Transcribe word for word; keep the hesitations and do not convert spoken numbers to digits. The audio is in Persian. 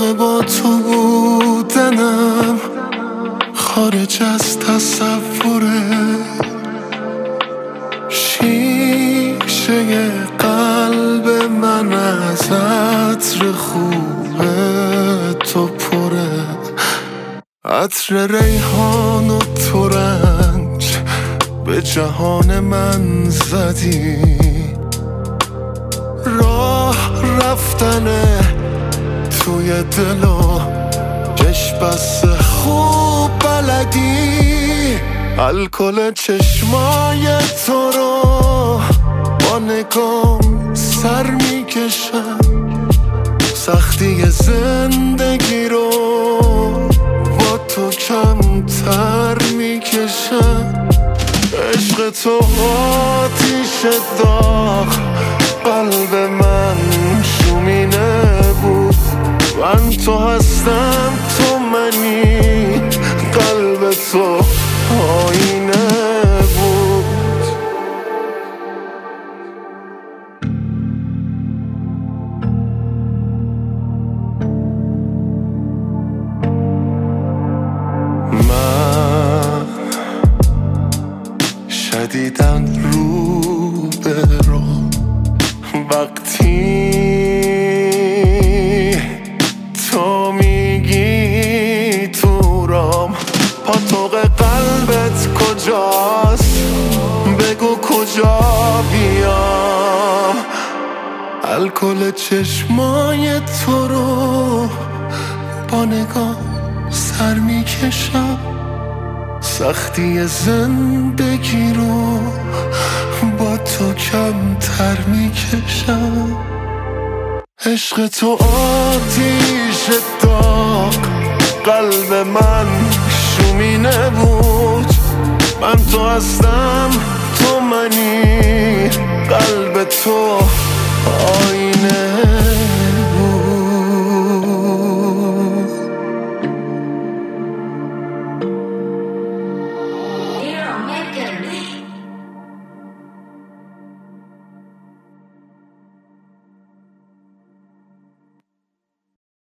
عاشق با تو بودنم خارج از تصوره، شیشه قلب من از عطر خوب تو پره، عطر ریحان و ترنج به جهان من زدی، راه رفتنه توی دل و چشم بس خوب بلدی، الکل چشمای تو رو با نگام سر میکشم، سختی زندگی رو با تو کمتر میکشم، عشق تو آتیش داغ قلب من شومینه بود، من تو هستم تو منی، قلب تو آینه بود. من شدیدن رو به رو وقتی تو میگی تو رام، پاتوق قلبت کجاست بگو کجا بیام، الکل چشمای تو رو با نگاه سر میکشم، سختی زندگی رو با تو کمتر میکشم، عشق تو آتیش داغ قلب من شومینه بود، من تو هستم تو منی، قلب تو آینه